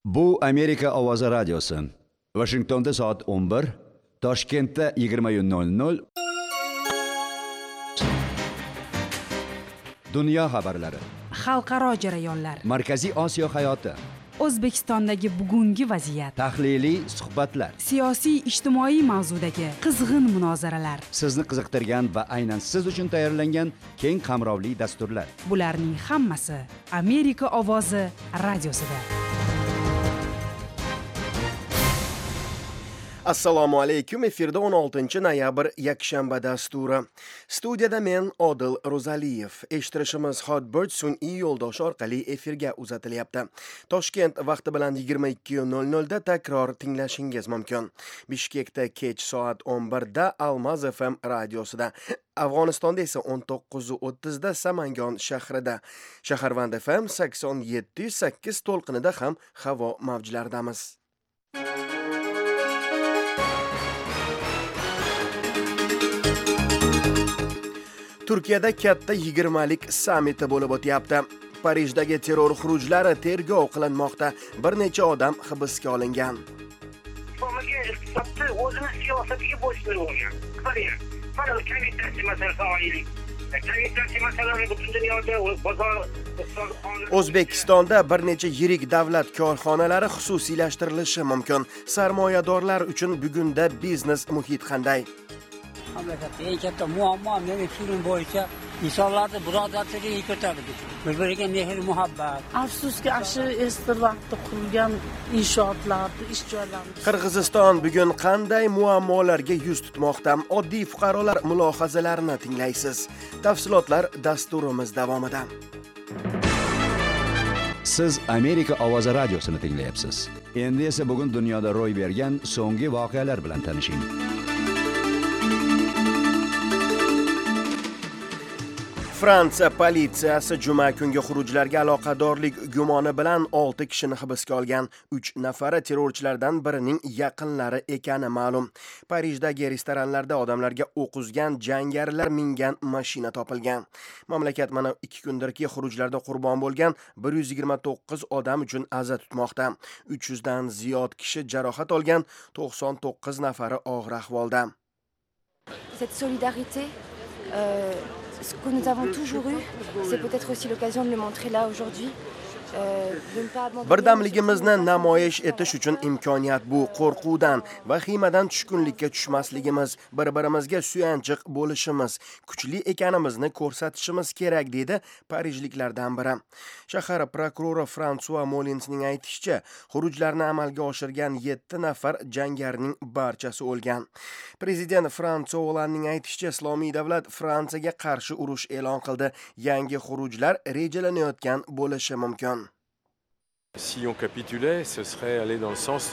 Bu Amerika Ovozi radiosi. Washingtonda soat 11, Toshkentda 20:00. Dunyo xabarlari. Xalqaro jarayonlar. Markaziy Osiyo hayoti. O'zbekistondagi bugungi vaziyat. Tahliliy suhbatlar. Siyosiy, ijtimoiy mavzudagi qizg'in munozaralar. Sizni qiziqtirgan va aynan siz uchun tayyorlangan keng qamrovli dasturlar. Bularning hammasi Amerika Ovozi radiosida. Assalomu alaykum. Efirda 16 noyabr yakshanba dasturi. Studiyada men Odil Ro'zaliyev. Eshittirishimiz Hotbird sun'iy yo'ldosh orqali efirga uzatilyapti. Toshkent vaqti bilan 22:00 da takror tinglashingiz mumkin. Bishkekda kech soat 11 da Almaz FM radiosida. Afg'onistonda esa 19:30 da Samangon shahrida. Shaharvand FM 87.8 to'lqinida ham havo mavjlaridamiz. Turkiyada katta 20lik sammiti bo'lib o'tyapti. Parijdagi terror xurujlari tergov qilinmoqda. Bir necha odam hibsga olingan. O'zini siyosatiga bo'ysunib olgan. Qarang, mana komissiyasi masalasi oilik. Komissiyasi masalasi butun dunyoda bozor O'zbekistonda bir necha yirik davlat korxonalari xususiylashtirilishi mumkin. Sarmoyadorlar uchun bugunda biznes muhit qanday? Mamlakatda eng katta muammo meni film bo'yicha insonlarni birodarchiligiga ko'tardi. Bir-biriga mehr muhabbat. Afsuski, ashir eski vaqtda qurilgan inshootlarni, ish joylarini. Qirg'iziston bugun qanday muammolarga yuz tutmoqda? Oddiy fuqarolar mulohazalarini tinglaysiz. Tafsilotlar dasturimiz davomida. Siz Amerika Ovozi radiosini tinglayapsiz. Endi esa bugun dunyoda ro'y bergan so'nggi voqealar bilan tanishing. Fransiya politsiyasi juma kungi xurujlarga aloqadorlik gumoni bilan 6 kishini hibsga olgan. 3 nafari terrorchilardan birining yaqinlari ekani ma'lum. Parijdagi restoranlarda odamlarga o'q uzgan jangarilar mingan mashina topilgan. Mamlakat mana 2 kundirki xurujlarda qurbon bo'lgan 129 odam uchun aza tutmoqda. 300 dan ziyod kishi jarohat olgan, 99 nafari og'ir ahvolda. Cette solidarité ce que nous avons toujours eu, c'est peut-être aussi l'occasion de le montrer là aujourd'hui. Birdamligimizni namoyish etish uchun imkoniyat bu. Qo'rquvdan, vahimadan tushkunlikka tushmasligimiz, bir-birimizga suyanchiq bo'lishimiz, kuchli ekanimizni ko'rsatishimiz kerak, dedi parijliklardan biri. Shahar prokurori François Molinsning aytishicha, xurujlarni amalga oshirgan 7 nafar jangarining barchasi o'lgan. Prezident François Hollandening aytishicha, Islomiy davlat Fransiyaga qarshi urush e'lon qildi. Yangi xurujlar rejalanayotgan bo'lishi mumkin. Si on capitulait, ce serait aller dans le sens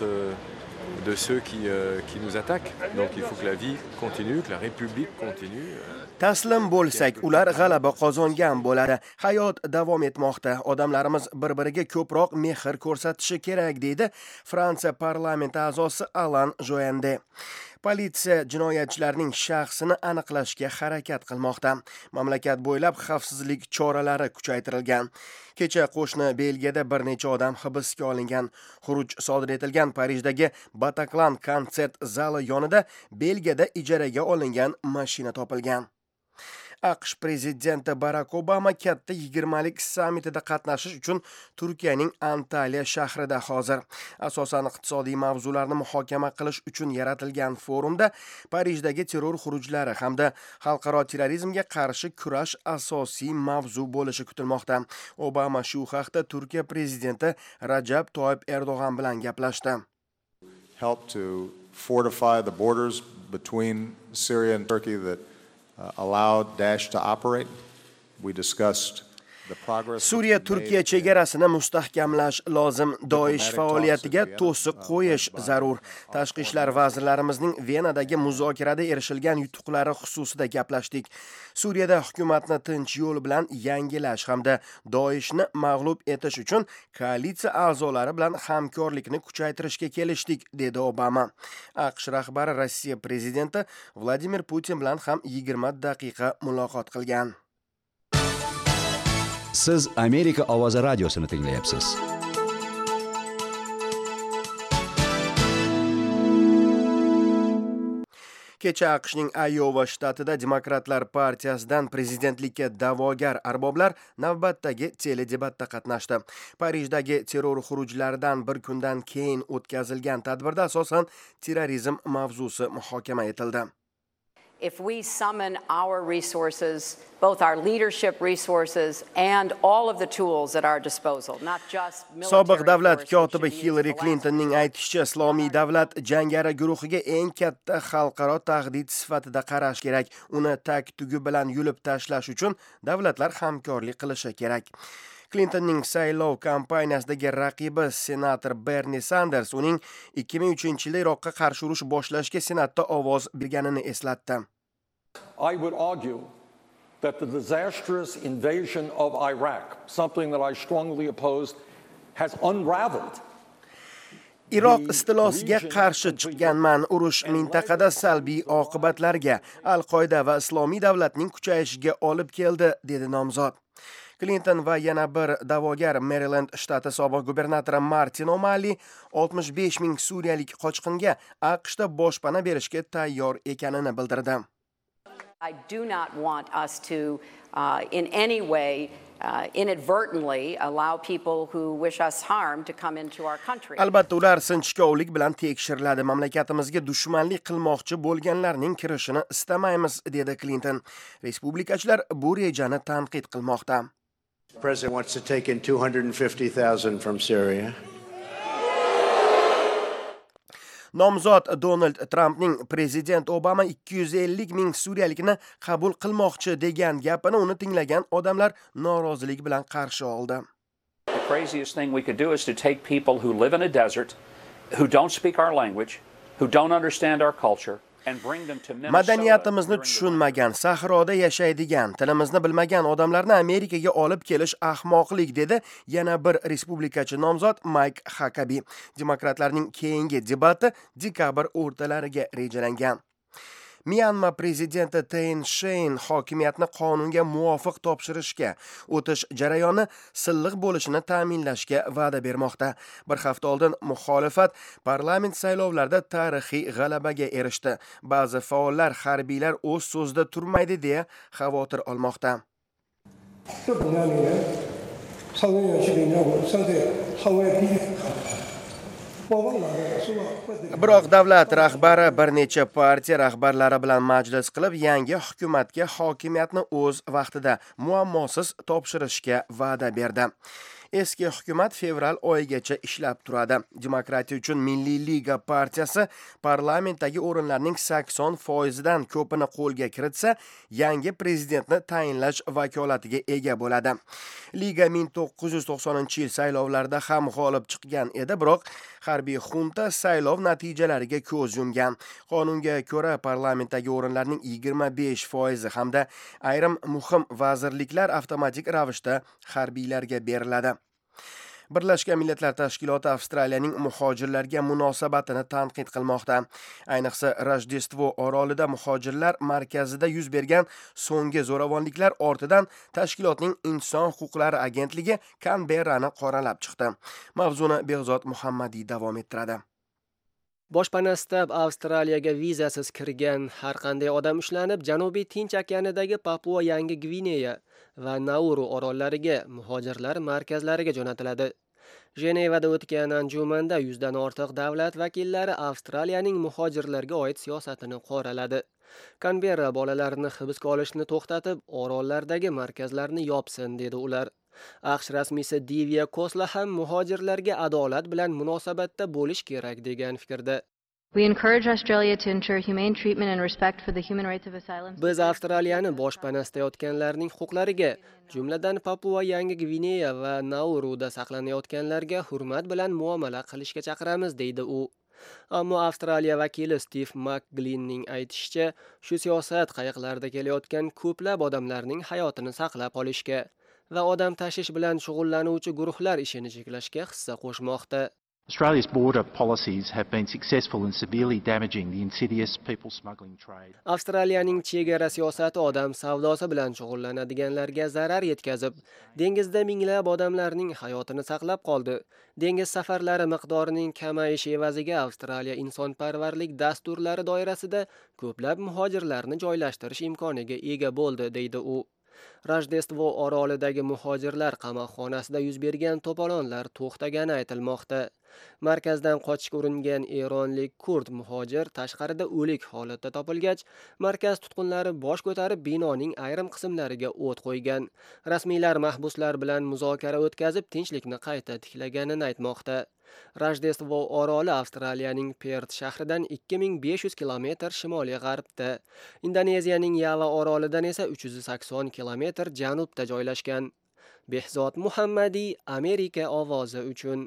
de ceux qui nous attaquent. Donc il faut que la vie continue, que la République continue. Taslim bo'lsak, ular g'alaba qozongan bo'ladi. Hayot davom etmoqda. Odamlarimiz bir-biriga ko'proq mehr ko'rsatishi kerak, deydi Fransiya parlamenti a'zosi Alan Joyende. Politsiya jinoyatchilarning shaxsini aniqlashga harakat qilmoqda. Mamlakat bo'ylab xavfsizlik choralari kuchaytirilgan. Kecha qo'shni Belgiyada bir necha odam hibsga olingan. Xuruj sodir etilgan Parijdagi Bataclan konsert zali yonida Belgiyada ijaraga olingan mashina topilgan. AQSh prezidenti Barack Obama katta 20lik sammitida qatnashish uchun Turkiyaning Antaliya shahrida hozir. Asosan iqtisodiy mavzularni muhokama qilish uchun yaratilgan forumda Parijdagi terror xurujlari hamda xalqaro terrorizmga qarshi kurash asosiy mavzu bo'lishi kutilmoqda. Obama shu haqda Turkiya prezidenti Rajab Toyyib Erdo'g'an bilan gaplashdi. Help to fortify the borders between Syria and Turkey that allowed Daesh to operate. We discussed the progress. Suriya Turkiya chegarasini mustahkamlash lozim. Daesh faoliyatiga to'siq qo'yish zarur. Tashqi ishlar vazirlarimizning Venadagi muzokarada erishilgan yutuqlari xususida gaplashdik. Suriyada hukumatni tinch yo'l bilan yangilash hamda Daeshni mag'lub etish uchun koalitsiya a'zolari bilan hamkorlikni kuchaytirishga kelishdik, dedi Obama. AQSh rahbari Rossiya prezidenti Vladimir Putin bilan ham 20 daqiqa muloqot qilgan. Siz Amerika Ovozi radiosini tinglayapsiz. Kecha AQShning Ayova shtatida Demokratlar partiyasidan prezidentlikka da'vogar arboblar navbatdagi teledebatda qatnashdi. Parijdagi terror xurujlaridan bir kundan keyin o'tkazilgan tadbirda asosan terrorizm mavzusi muhokama etildi. If we summon our resources, both our leadership resources and all of the tools at our disposal, not just military. Sobiq davlat kotibi Hillary Clintonning aytishicha, Islomiy davlat jangari guruhiga eng katta xalqaro tahdid sifatida qarash kerak. Uni tag-tugi bilan yulib tashlash uchun davlatlar hamkorlik qilishi kerak. Clintonning saylov kampaniyasidagi raqibi senator Bernie Sanders uning 2003-yilda Iroqqa qarshi urush boshlashga senatda ovoz berganini eslatdi. I would argue that the disastrous invasion of Iraq, something that I strongly opposed, has unraveled. Iroq istilosiga qarshi chiqqanman. Urush mintaqada salbiy oqibatlarga, Al-Qoida va Islomiy davlatning kuchayishiga olib keldi, dedi nomzod. Clinton va yana bir da'vogar Maryland shtati sobiq gubernatori Martin O'Malley 65 ming suriyalik qochqinga AQShda boshpana berishga tayyor ekanini bildirdi. I do not want us to in any way inadvertently allow people who wish us harm to come into our country. Albatta ular sinchkovlik bilan tekshiriladi. Mamlakatimizga dushmanlik qilmoqchi bo'lganlarning kirishini istamaymiz, dedi Clinton. Respublikachilar bu rejani tanqid qilmoqda. The president wants to take in 250,000 from Syria. Nomzod Donald Trumpning prezident Obama 250 ming suriyalikni qabul qilmoqchi degan gapini uni tinglagan odamlar norozilik bilan qarshi oldi. The craziest thing we could do is to take people who live in a desert, who don't speak our language, who don't understand our culture, madaniyatimizni tushunmagan, sahroda yashaydigan, tilimizni bilmagan odamlarni Amerikaga olib kelish ahmoqlik, dedi yana bir respublikachi nomzod Mike Huckabee. Demokratlarning keyingi debati dekabr o'rtalariga rejalangan. Myanma prezidenti Thein Sein hokimiyatni qonunga muvofiq topshirishga, o'tish jarayoni silliq bo'lishini ta'minlashga va'da bermoqda. Bir hafta oldin muxolifat parlament saylovlarida tarixiy g'alabaga erishdi. Ba'zi faollar harbiylar o'z so'zida turmaydi deya xavotir olmoqda. Biroq davlat rahbari bir necha partiya rahbarlari bilan majlis qilib, yangi hukumatga hokimiyatni o'z vaqtida muammosiz topshirishga va'da berdi. Eski hukumat fevral oyigacha ishlab turadi. Demokratiya uchun Milliy liga partiyasi parlamentdagi o'rinlarning 80% ko'pini qo'lga kiritsa, yangi prezidentni tayinlash vakolatiga ega bo'ladi. Liga 1990-yil saylovlarida ham g'olib chiqqan edi, biroq harbiy xunta saylov natijalariga ko'z yumgan. Qonunga ko'ra parlamentdagi o'rinlarning 25% hamda ayrim muhim vazirliklar avtomatik ravishda harbiylarga beriladi. Birlashgan Millatlar Tashkiloti Avstraliyaning muhojirlarga munosabatini tanqid qilmoqda. Ayniqsa Rojdestvo orolida muhojirlar markazida yuz bergan so'nggi zo'ravonliklar ortidan tashkilotning Inson huquqlari agentligi Canberrani qoralab chiqdi. Mavzuni Behzod Muhammadiy davom ettiradi. Boshpana istab Avstraliyaga vizasiz kirgan har qanday odam ushlanib, Janubiy Tinch okeanidagi Papua Yangi Gvineya va Nauru orollariga muhojirlar markazlariga jo'natiladi. Jenevada o'tgan anjumanda 100 dan ortiq davlat vakillari Avstraliyaning muhojirlarga oid siyosatini qoraladi. Canberra bolalarni hibsga olishni to'xtatib, orollardagi markazlarni yopsin, dedi ular. AQSh rasmiysi Divya Kosla ham muhojirlarga adolat bilan munosabatda bo'lish kerak degan fikrda. We encourage Australia to ensure humane treatment and respect for the human rights of asylum. Biz Avstraliyani boshpana istayotganlarning huquqlariga, jumladan Papua Yangi Gvineya va Nauruda saqlanayotganlarga hurmat bilan muomala qilishga chaqiramiz, deydi u. Ammo Avstraliya vakili Steve McGlinning aytishicha, shu siyosat qayiqlarda kelayotgan ko'plab odamlarning hayotini saqlab qolishga va odam tashish bilan shug'ullanuvchi guruhlar ishini cheklashga hissa qo'shmoqda. Australia's border policies have been successful in severely damaging the insidious people smuggling trade. Avstraliyaning chegara siyosati odam savdosi bilan shug'ullanadiganlarga zarar yetkazib, dengizda minglab odamlarning hayotini saqlab qoldi. Dengiz safarlari miqdorining kamayishi evaziga Avstraliya insonparvarlik dasturlari doirasida ko'plab muhojirlarni joylashtirish imkoniga ega bo'ldi, deydi u. Rojdestvo orolidagi muhojirlar qamoqxonasida yuz bergan to'polonlar to'xtagani aytilmoqda. Markazdan qochishga uringan eronlik kurd muhojir tashqarida o'lik holatda topilgach, markaz tutqunlari bosh ko'tarib binoning ayrim qismlariga o't qo'ygan. Rasmiylar mahbuslar bilan muzokara o'tkazib, tinchlikni qayta tiklaganini aytmoqda. Rojdestvo oroli Avstraliyaning Perth shahridan 2500 kilometr shimoliy g'arbda, Indoneziyaning Yava orolidan esa 380 kilometr janubda joylashgan. Behzod Muhammadiy, Amerika ovozi uchun.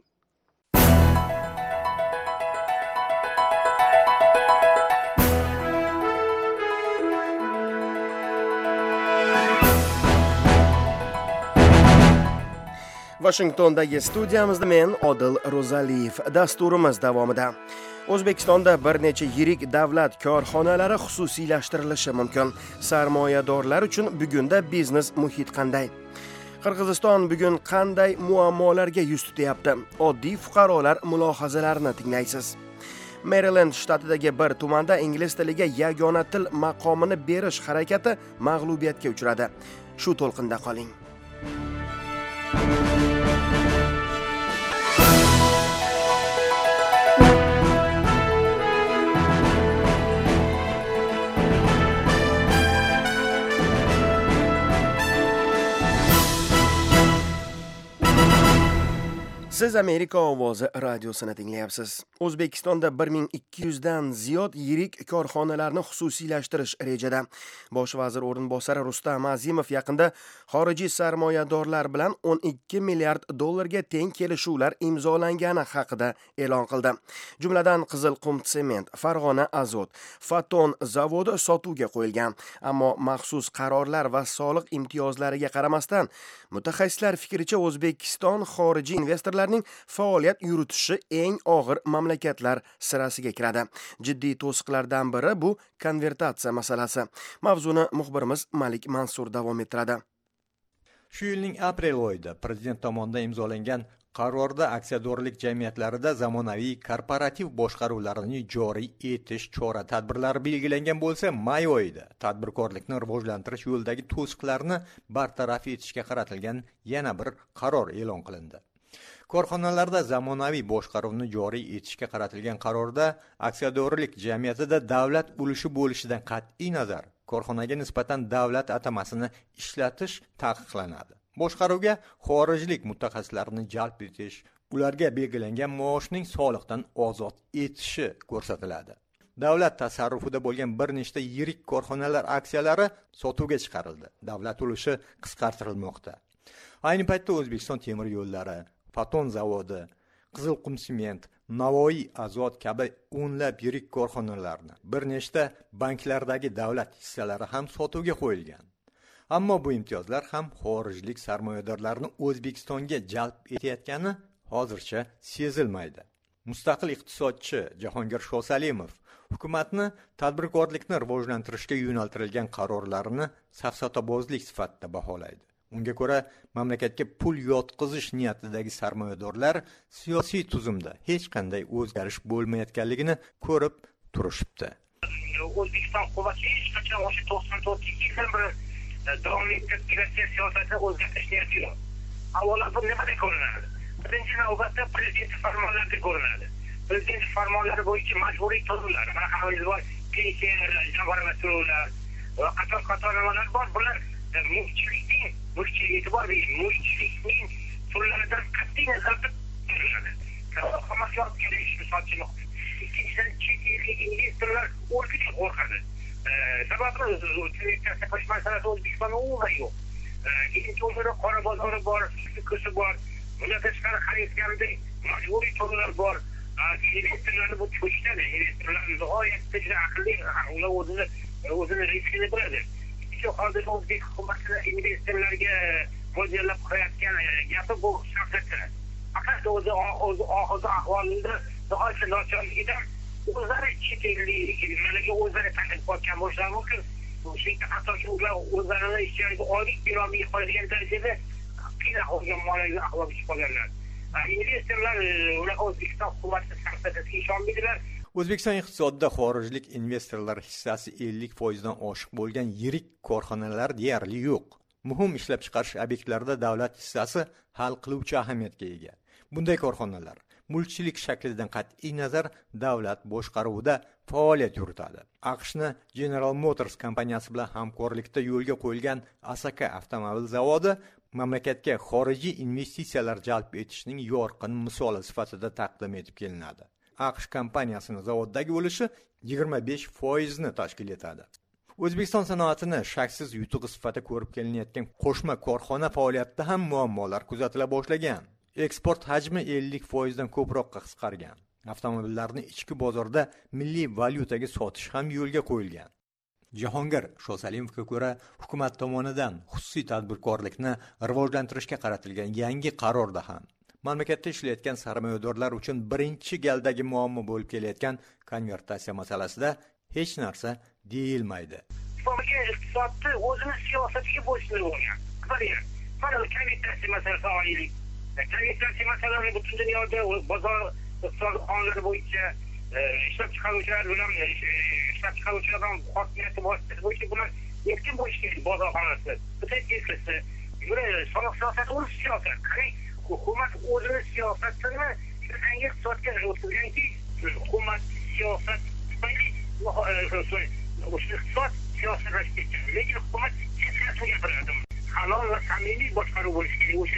Washingtondagi studiyamizda men Odil Ro'zaliyev. Dasturimiz davomida O'zbekistonda bir necha yirik davlat korxonalari xususiylashtirilishi mumkin. Sarmoyadorlar uchun bugunda biznes muhit qanday? Qirg'iziston bugun qanday muammolarga yuz tutyapti? Oddiy fuqarolar mulohazalarini tinglaysiz. Maryland shtatidagi bir tumanda ingliz tiliga yagona til maqomini berish harakati mag'lubiyatga uchradi. Shu to'lqinda qoling. Siz Amerika ovozi radiosini tinglayapsiz. O'zbekistonda 1200 dan ziyod yirik korxonalarni xususiylashtirish rejada. Bosh vazir o'rinbosari Rustam Azimov yaqinda xorijiy sarmoyadorlar bilan 12 milliard dollarga teng kelishuvlar imzolangani haqida e'lon qildi. Jumladan Qizilqum sement, Farg'ona azot, Faton zavodi sotuvga qo'yilgan. Ammo maxsus qarorlar va soliq imtiyozlariga qaramasdan, mutaxassislar fikricha O'zbekiston xorijiy investorlarning faoliyat yuritishi eng og'ir mamlakatlar sirasiga kiradi. Jiddiy to'siqlardan biri bu konvertatsiya masalasi. Mavzuni muxbirimiz Malik Mansur davom ettiradi. Shu yilning aprel oyida prezident tomonidan imzolangan qarorda aksiyadorlik jamiyatlarida zamonaviy korporativ boshqaruvlarni joriy etish chora-tadbirlari belgilangan bo'lsa, may oyida tadbirkorlikni rivojlantirish yo'lidagi to'siqlarni bartaraf etishga qaratilgan yana bir qaror e'lon qilindi. Korxonalarda zamonaviy boshqaruvni joriy etishga qaratilgan qarorda aksiyadorlik jamiyatida davlat ulushi bo'lishidan qat'iy nazar korxonaga nisbatan davlat atamasini ishlatish taqiqlanadi. Boshqaruvga xorijlik mutaxassislarni jalb etish, ularga belgilangan maoshning soliqdan ozod etishi ko'rsatiladi. Davlat tasarrufida bo'lgan bir nechta yirik korxonalar aksiyalari sotuvga chiqarildi. Davlat ulushi qisqartirilmoqda. Ayni paytda O'zbekiston temir yo'llari, Faton zavodi, Qizilqum sement, Navoiy azot kabi o'nlab yirik korxonalarni, bir nechta banklardagi davlat hissalari ham sotuvga qo'yilgan. Ammo bu imtiyozlar ham xorijlik sarmoyadorlarni O'zbekistonga jalb etayotgani hozircha sezilmaydi. Mustaqil iqtisodchi Jahongir Shosalimov hukumatni tadbirkorlikni rivojlantirishga yo'naltirilgan qarorlarini safsatabozlik sifatida baholaydi. Unga ko'ra, mamlakatga pul yotqizish niyatidagi sarmoyadorlar siyosiy tuzumda hech qanday o'zgarish bo'lmayotganligini ko'rib turishibdi. O'zbekiston hukumati hech qachon o'sha 94-yildan beri davomli migratsiya siyosatini o'zgartirish niyati yo'q. Avvalo bu nimada ko'rinadi? Birinchi navbatda prezident farmonlarida ko'rinadi. Prezident farmonlari bo'yicha majburiy to'lovlar, mana qaroringiz bor, pensiyalar, jamg'arma to'lovlar va qator nimalar bor. Bular mulkchilik e'tibor bering, mulkchilikning turlaridan qat'iy nazarda turiladi. Hammasi olib kelish misolchilik. Ikkinchidan, chet ellik investorlar o'rtacha qo'rqadi. Sababi telekommunikatsiya qilish masalasi O'zbekistonda umuman yo'q. Ikkinchi o'rtada qora bozori bor, ko'si bor. Bundan tashqari qarayotganda majburiy to'lovlar bor. Investorlarni bu cho'chitadi. Investorlar nihoyatda juda aqlli, ular o'zini riskini biladi. Hozir O'zbek hukumati investorlarga mo'ljallab qo'yayotgan gapi bu safsata. faqat o'zi ahvolida nihoyatda nochorligidan o'zlari chet elliklarga o'zlari tanib qolgan bo'lishlari mumkin. Shunga hattoki ular o'zlarini ishchilariga oylik berolmay qoladigan darajada qiyin ahvolga moliyaviy ahvolga tushib qolganlar. Investorlar ular O'zbekiston hukumati siyosatiga ishonmaydilar. O'zbekiston iqtisodida xorijlik investorlar hissasi 50% dan oshiq bo'lgan yirik korxonalar deyarli yo'q. Muhim ishlab chiqarish obyektlarida davlat hissasi hal qiluvchi ahamiyatga ega. Bunday korxonalar mulkchilik shaklidan qat'iy nazar davlat boshqaruvida faoliyat yuritadi. AQShning General Motors kompaniyasi bilan hamkorlikda yo'lga qo'yilgan Asaka avtomobil zavodi mamlakatga xorijiy investitsiyalar jalb etishning yorqin misoli sifatida taqdim etib kelinadi. AQSh kompaniyasining zavoddagi ulushi 25% ni tashkil etadi. O'zbekiston sanoatini shaksiz yutug'i sifatida ko'rib kelinayotgan qo'shma korxona faoliyatida ham muammolar kuzatila boshlagan. Eksport hajmi 50% dan ko'proqqa qisqargan. Avtomobillarni ichki bozorda milliy valyutaga sotish ham yo'lga qo'yilgan. Jahongir Shosalimovga ko'ra, hukumat tomonidan xususiy tadbirkorlikni rivojlantirishga qaratilgan yangi qarorda ham mamlakatda ishlayotgan sarmoyadorlar uchun birinchi galdagi muammo bo'lib kelayotgan konvertatsiya masalasida hech narsa deyilmaydi. Iqtisodni o'zini siyosatiga bo'ysunib olgan. Mana konvertatsiya masalasi olaylik. Konvertatsiya masalalari butun dunyoda bozor iqtisod qonunlari bo'yicha ishlab chiqaruvchilar bilan ishlab chiqaruvchilar bilan hokimiyati vositasi bo'yicha bular erkin bo'lishi kerak bozor qonunlari. Butun kelsa, soliq siyosati o'z siyosati. Hukumat o'zini siyosatini yangi iqtisodga o'tkazganki, hukumat siyosat tufayli iqtisod siyosatlashgan. Lekin hukumat siyosatga gapiradi. Halol va samimiy boshqaruv bo'lishi kerak. O'sha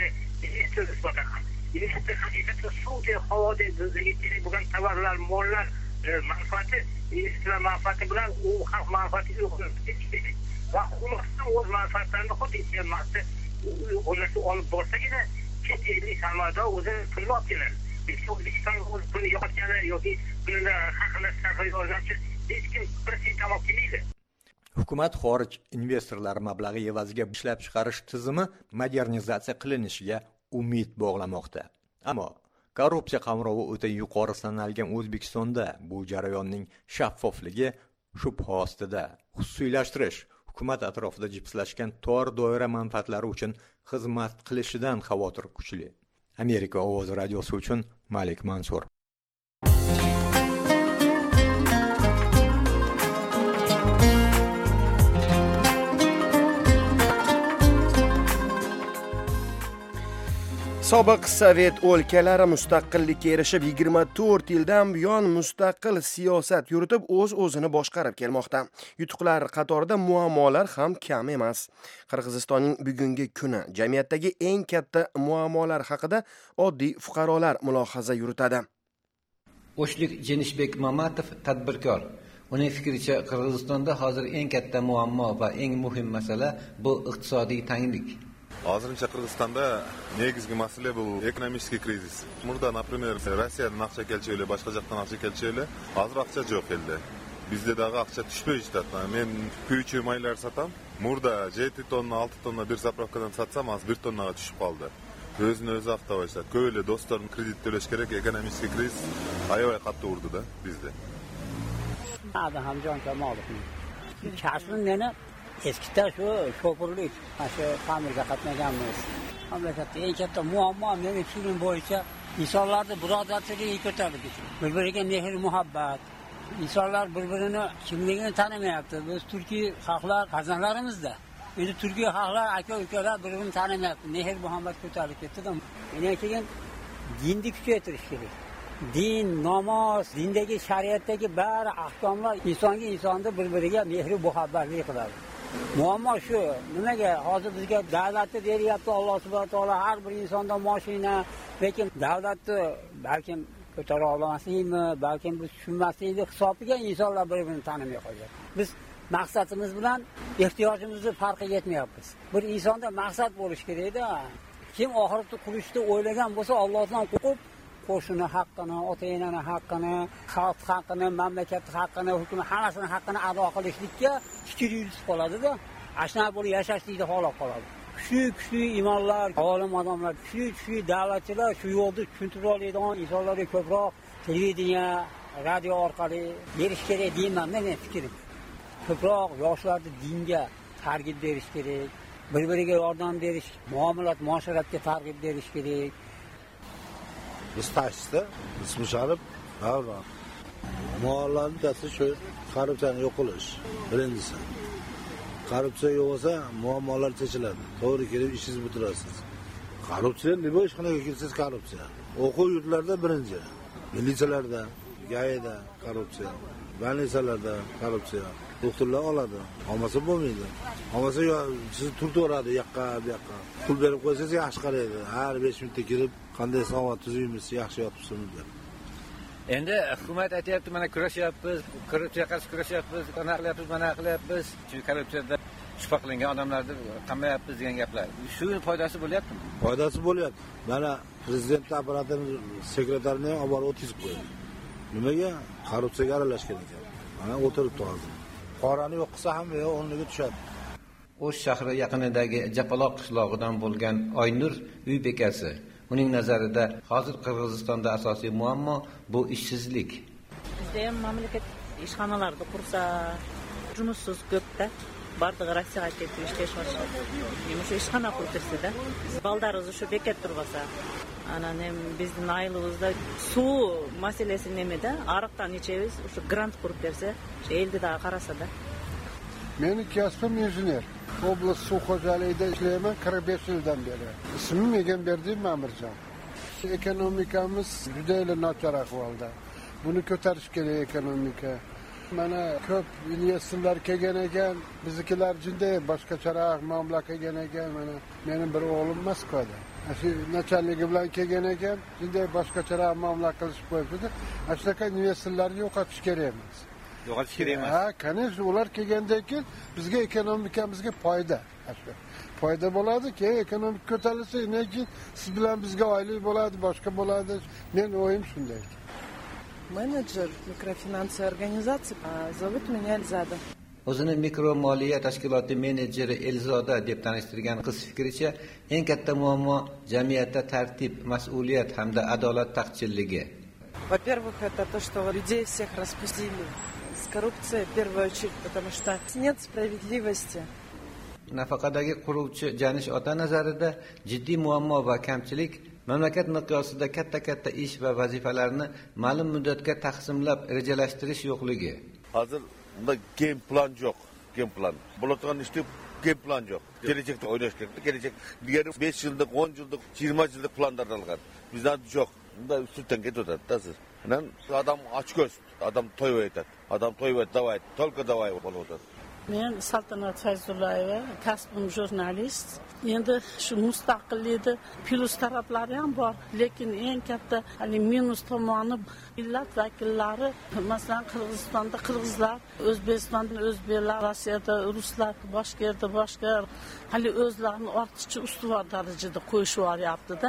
suvda, havoda kerak bo'lgan tovarlar, mollar manfaati, investorlar manfaati bilan u xalq manfaatiga uyg'unlashtirib va hukumatning o'z manfaatlarini xuddi iste'molda o'ylashib olib borsagina chet ellik sarmoyador o'zi pulni olib keladi. Lekin O'zbekiston o'z pulini yo'qotgani yoki pulni haqini sarflay olgancha hech kim bir sent olib kelmaydi. Hukumat xorij investorlari mablag'i evaziga ishlab chiqarish tizimi modernizatsiya qilinishiga umid bog'lamoqda. Ammo korrupsiya qamrovi o'ta yuqori sanalgan O'zbekistonda bu jarayonning shaffofligi shubha ostida. Xususiylashtirish hukumat atrofida jipslashgan tor doira manfaatlari uchun xizmat qilishidan xavotir kuchli. Amerika ovozi radiosi uchun Malik Mansur. Sobiq Sovet o'lkalari mustaqillikka erishib 24 yildan buyon mustaqil siyosat yuritib o'z-o'zini boshqarib kelmoqda. Yutuqlar qatorida muammolar ham kam emas. Qirg'izistonning bugungi kuni jamiyatdagi eng katta muammolar haqida oddiy fuqarolar mulohaza yuritadi. O'shlik Jenishbek Mamatov tadbirkor. Uning fikricha, Qirg'izistonda hozir eng katta muammo va eng muhim masala bu iqtisodiy tanglik. Hozircha Qirg'izistonda negizgi masala bu ekonomik krizis. Burada, например, Rossiyadan aqcha kelchayli, boshqa joqdan aqcha kelchayli, hozir aqcha yo'q edi. Bizda dağı aqcha tushmaydi. Men kuychi maylar satam. Burada 7 tonna, 6 tonna bir zapravkadan satsam, az 1 tonnaga tushib qoldi. O'zini o'zi avtovoylar. Ko'yle do'stlarim kredit to'lash kerak, ekonomik kriz ayoy qattiq urdi-da bizda. Hada Hamjon Kamolovning. Kasbim meni eskida shu shofirlik, shu ta'mirga qatnaganmiz. Mamlakatda eng katta muammo meni film bo'yicha insonlarni birodarchiligi ko'tardik. Bir-biriga mehr muhabbat. İnsanlar birbirini kimligini tanımayapti. Biz Türkiye xalqlar farzandlarimizda. Endi Türkiye xalqlar aka-ukalar birbirini tanımayapti. Mehr muhabbat ko'tarilib ketdi-da. Yana keyin dinni kuchaytirish kerak. Din, namoz, dindagi shariatdagi bari ahkomlar insonni bir-biriga mehr muhabbatli qiladi. Muammo shu. Nimaga hozir bizga davlatni beryapti Alloh subhanahu va taolo har bir insondan mashina, lekin davlatni balkim ko'tara olmaslikmi, balkim biz tushunmaslikni hisobiga insonlar bir-birini tanimay qoladi. Biz maqsadimiz bilan ehtiyojimizni farqi yetmayapmiz. Bir insonda maqsad bo'lish kerak-da. Kim oxiratni qurishni o'ylagan bo'lsa, Allohdan qo'rqib, qo'shni haqqini, ota-onani haqqini, xalq haqqini, mamlakat haqqini, hukumat hammasini haqqini ado qilishlikka fikr yuritib qoladi-da. Ashna bo'lib yashashlikni xohlab qoladi. kuchli imonlar, olim odamlar, kuchli davlatchilar shu yo'lda tushuntira oladigan insonlarga ko'proq televideniya, radio orqali berish kerak deyman men fikrim. Ko'proq yoshlarni dinga targ'ib berish kerak, bir-biriga yordam berish, muomalat, muosharatga targ'ib berish kerak. Biz tashda ismisharib, avval muomalarni ta'siri shu korrupsiyani yo'q qilish. Birinchisi. Korrupsiya yo'q bo'lsa, muammolar chechiladi. To'g'ri kelib ishingizni bitirasiz. Korrupsiya nima ishxonaga kirsiz korrupsiya. O'quv yurtlarida birinchi, militsiyalarda, GAEda korrupsiya, больницаlarda korrupsiya. Doktorlar oladi, olmasa bo'lmaydi. Olmasa siz turtaveradi yoqqa, bu yoqqa. Pul berib qo'ysangiz yaxshi qaraydi. Har 5 minutda kirib, qanday savob tuzuymiz, yaxshi yotibsizmi deb. Endi hukumat aytayapti, mana kurashyapmiz, korrupsiyaga qarshi kurashyapmiz, mana qilyapmiz, mana qilyapmiz. Shu korrupsiyada shubha qilingan odamlarni qamayapmiz degan gaplar. Shu foydasi bo'lyaptimi? Foydasi bo'lyapti. Mana prezident apparatining sekretarini ham olib borib o'tkazib qo'ydi. Nimaga? Korrupsiyaga aralashgan ekan. Mana o'tiribdi hozir. Qorani yo'q qilsa ham o'rniga tushadi. O'sh shahri yaqinidagi Japaloq qishlog'idan bo'lgan Oynur uy bekasi. Uning nazarida hozir Qirg'izistonda asosiy muammo bu ishsizlik. Bizda ham mamlakat ishxonalarni qursa, жұмыссыз ko'pda. Бардығы Россияға кетіп ishlash немесе ishxona qurtirsa-da, baldarimiz shu bekat turmasa, ana bizning aylig'imizda suv masalasi nimada, ariqdan ichamiz, o'sha grant qurib bersa, o'sha elda qarasa-da. Meni kasbim injener. Oblast suv xo'jaligida ishlayman 45 yildan beri. Ismim Egamberdiyev Ma'mirjon. Ekonomikamiz juda nochar ahvolda. Buni ko'tarish kerak ekonomika. Mana ko'p investorlar kelgan ekan, biznikilar jinday boshqacharoq muomala qilgan ekan. Mana mening bir o'g'lim Moskvada. Shu nachalnigi bilan kelgan ekan, jinday boshqacharoq muomala qilishib qo'yibdi. Shunaqa investorlarni yo'qotish kerak emas. Yo'qotish kerak emas. Ha, конечно, ular kelgandan keyin bizga ekonomikamizga foyda. Foyda bo'ladi, keyin ekonomik ko'tarilsa, lekin siz bilan bizga oylik bo'ladi, boshqa bo'ladi. Men o'yim shunday. Менеджер микрофинансовой организации, зовут меня Эльзада. O'zini mikro moliya tashkiloti menejeri Elzoda deb tanishtirgan qiz fikricha, eng katta muammo jamiyatda tartib, mas'uliyat hamda adolat taqchilligi. Во-первых, это то, что людей всех распустили с коррупцией в первую очередь, потому что нет справедливости. Nafaqadagi quruvchi Janish ota nazarida jiddiy muammo va kamchilik mamlakat miqyosida katta ish va vazifalarni ma'lum muddatga taqsimlab rejalashtirish yo'qligi. Hozir unda game plan yo'q, game plan. Bo'ladigan ishda game plan yo'q. Kelajakda o'ylash kerak. Kelajak diğer 5 yillik, 10 yillik, 20 yillik planlar algan. Bizda yo'q. Unda üstünden ketadi. Tasir. Adam ochko'z, adam to'yib Adam to'yib davay, только davay bo'ladi. Men Saltanat Fayzullayeva, kasbim jurnalist. Endi shu mustaqillikda plus taraflari ham bor, lekin eng katta minus tomoni millat vakillari, masalan Qirg'izistonda qirg'izlar, O'zbekistonda o'zbeklar, Rossiyada ruslar, boshqa yerda boshqa o'zlarini ortiqcha ustuvor darajada qo'yishib yuboryapti-da.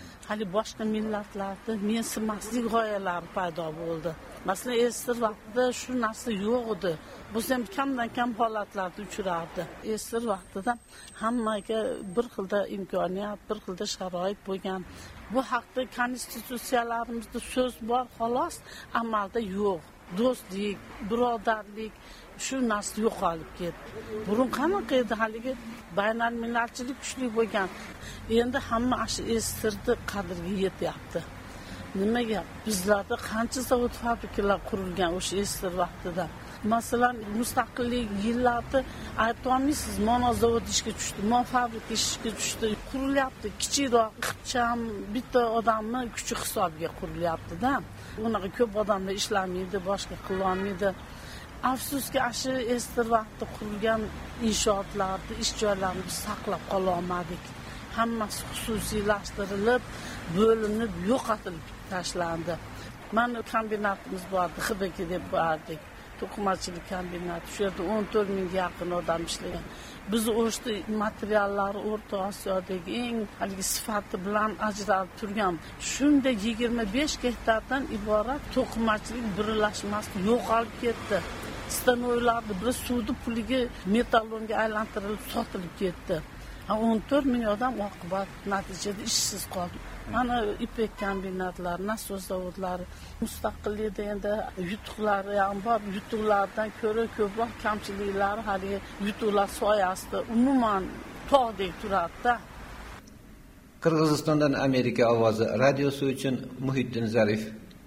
Boshqa millatlarda mensimaslik g'oyalari paydo bo'ldi. Masalan, eski vaqtda shu narsa yo'q edi. Bu ham kamdan kam holatlarda uchrardi. Eski vaqtda hammaga bir xilda imkoniyat, bir xilda sharoit bo'lgan. Bu haqda konstitutsiyalarimizda so'z bor, xolos, amalda yo'q. Do'stlik, birodarlik shu narsa yo'qolib ketdi. Burun qanaqa edi haligi baynal millatchilik kuchli bo'lgan. Endi hamma shu estirdi qadriga yetyapti. Nimaga? Bizlarda qancha zavod fabrikalar qurilgan o'sha estir vaqtida. Masalan, mustaqillik yillarida aytolmaysiz, mono zavod ishga tushdi, mono fabrika ishga tushdi. Qurilyapti, kichikroq, qipcham bitta odamni kuchi hisobiga qurilyapti-da. Unaqa ko'p odamlar ishlamaydi, boshqa qila olmaydi. Afsuski, shu estir vaqtda qurilgan inshootlarni, ish joylarini biz saqlab qola olmadik. Hammasi xususiylashtirilib, bo'linib, yo'qotilib tashlandi. Mana kombinatimiz bordi, Xibaki deb bordik. To'qimachilik kombinati. Shu yerda 14 mingga yaqin odam ishlagan. Biz o'shda materiallari O'rta Osiyodagi eng sifati bilan ajralib turgan. Shunda 25 gektardan iborat to'qimachilik birlashmasi yo'qolib ketdi. Stanoylarni bir suvni puliga metallonga aylantirilib sotilib ketdi. 14 ming odam oqibat natijada ishsiz qoldi. Mana ipek kombinatlari, nasos zavodlari mustaqillikda endi yutuqlari ham bor. Yutuqlardan ko'ra ko'proq kamchiliklari hali yutuqlar soyasida umuman tog'dek turadi-da. Qirg'izistondan Amerika ovozi radiosi uchun Muhiddin Zarif.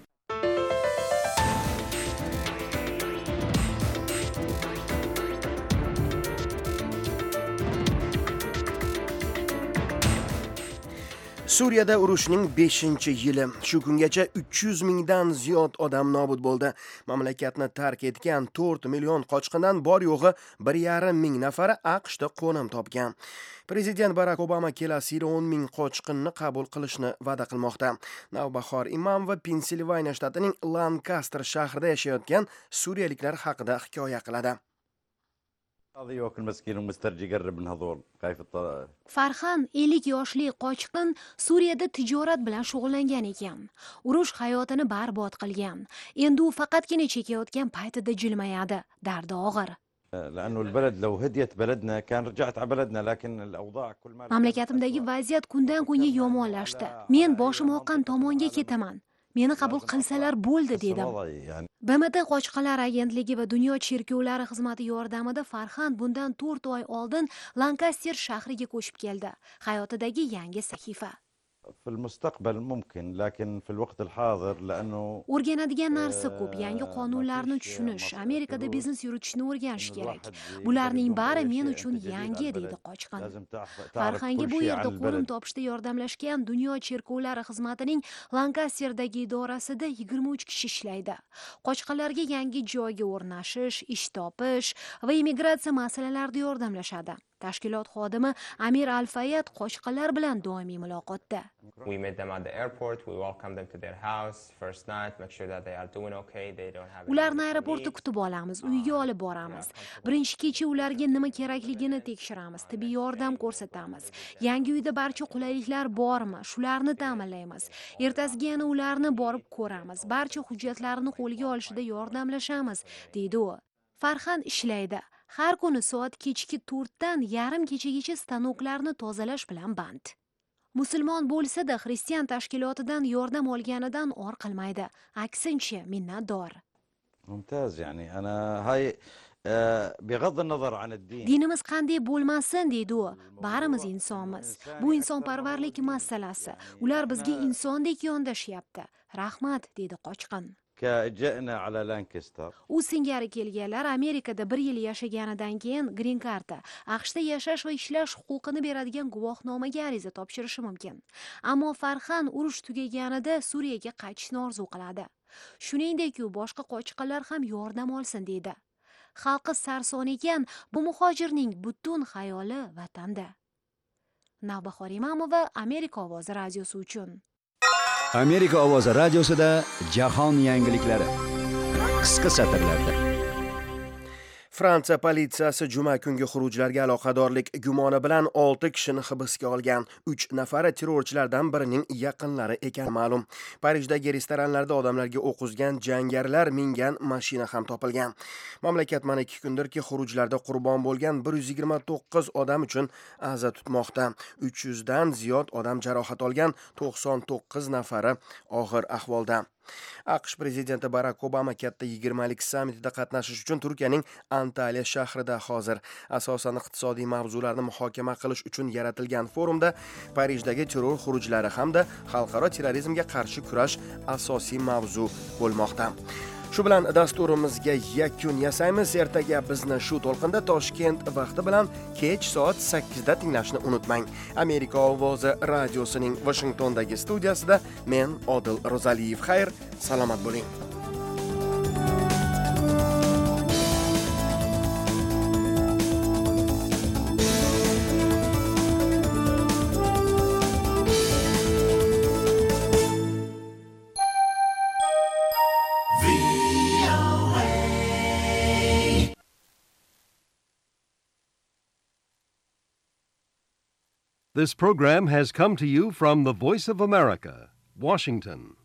Suriyada urushning 5-yili. Shu kungacha 300 mingdan ziyod odam nobud bo'ldi. Mamlakatni tark etgan 4 million qochqindan bor yo'g'i 1,5 ming nafari AQShda qo'nim topgan. Prezident Barak Obama kelasi yil 10 ming qochqinni qabul qilishni va'da qilmoqda. Navbahor Imamova Pensilvaniya shtatining Lancaster shahrida yashayotgan suriyaliklar haqida hikoya qiladi. Farhan 50 yoshli qochqin Suriyada tijorat bilan shug'ullangan ekan. Urush hayotini barbod qilgan. Endi u faqatgina chekayotgan paytida jilmayadi. Dardi og'ir. Mamlakatimdagi vaziyat kundan kunga yomonlashdi. Men boshim oqqan tomonga ketaman. Meni qabul qilsalar bo'ldi dedim. BMT Qochqinlar agentligi va Dunyo cherkovlari xizmati yordamida Farhan bundan 4 oy oldin Lankaster shahriga ko'chib keldi. Hayotidagi yangi sahifa. O'rganadigan narsa ko'p, yangi qonunlarni tushunish, Amerikada biznes yuritishni o'rganish kerak. Bularning bari men uchun yangi, deydi qochqin. Farhanga bu yerda qo'nim topishda yordamlashgan Dunyo cherkovlari xizmatining Lankasterdagi idorasida 23 kishi ishlaydi. Qochqinlarga yangi joyga o'rnashish, ish topish va immigratsiya masalalarida yordamlashadi. Tashkilot xodimi Amir Al-Fayad qochqinlar bilan doimiy muloqotda. We met them at the airport, we welcomed them to their house first night, make sure that they are doing okay, they don't have Ularni aeroportda kutib olamiz, uyga olib boramiz. Birinchi kecha ularga nima kerakligini tekshiramiz, tibbiy yordam ko'rsatamiz. Yangi uyda barcha qulayliklar bormi, shularni ta'minlaymiz. Ertasiga yana ularni borib ko'ramiz, barcha hujjatlarini qo'lga olishida yordamlashamiz, deydi u. Farhan ishlaydi. Har kuni soat kechki 4 dan yarim kechagacha stanoklarni tozalash bilan band. Musulmon bo'lsa-da, xristian tashkilotidan yordam olganidan or qilmaydi. Aksincha, minnatdor. Mumtaz, ya'ni ana hay بغض النظر عن الدين. Dinimiz qanday bo'lmasin deydi u. Barimiz insonmiz. Bu insonparvarlik masalasi. Ular bizga insondek yondashyapti. Rahmat, deydi qochqin. U singari kelganlar Amerikada 1 yil yashaganidan keyin green karta, AQShda yashash va ishlash huquqini beradigan guvohnomaga ariza topshirishi mumkin. Ammo Farhan urush tugaganida Suriyaga qaytishni orzu qiladi. Shuningdek, u boshqa qochqinlar ham yordam olsin deydi. Xalqi sarson ekan, bu muhojirning butun xayoli vatanda. Navbahor Imamova Amerika ovozi radiosi uchun. Amerika ovozi radiosida jahon yangiliklari. Qisqa satrlarda. Fransiya politsiyasi juma kungi xurujlarga aloqadorlik gumoni bilan 6 kishini hibsga olgan. 3 nafari terrorchilardan birining yaqinlari ekani ma'lum. Parijdagi restoranlarda odamlarga o'q uzgan jangarilar mingan mashina ham topilgan. Mamlakat mana 2 kundirki xurujlarda qurbon bo'lgan 129 odam uchun aza tutmoqda. 300 dan ziyod odam jarohat olgan, 99 nafari og'ir ahvolda. AQSh prezidenti Barak Obama katta 20lik sammitida qatnashish uchun Turkiyaning Antaliya shahrida hozir. Asosan iqtisodiy mavzularni muhokama qilish uchun yaratilgan forumda Parijdagi terror xurujlari hamda xalqaro terrorizmga qarshi kurash asosiy mavzu bo'lmoqda. Shu bilan dasturimizga yakun yasaymiz. Ertaga bizni shu to'lqinda Toshkent vaqti bilan kech soat 8 da tinglashni unutmang. Amerika ovozi radiosining Washingtondagi studiyasida men Odil Rozaliyev. Xayr, salomat bo'ling. This program has come to you from the Voice of America, Washington.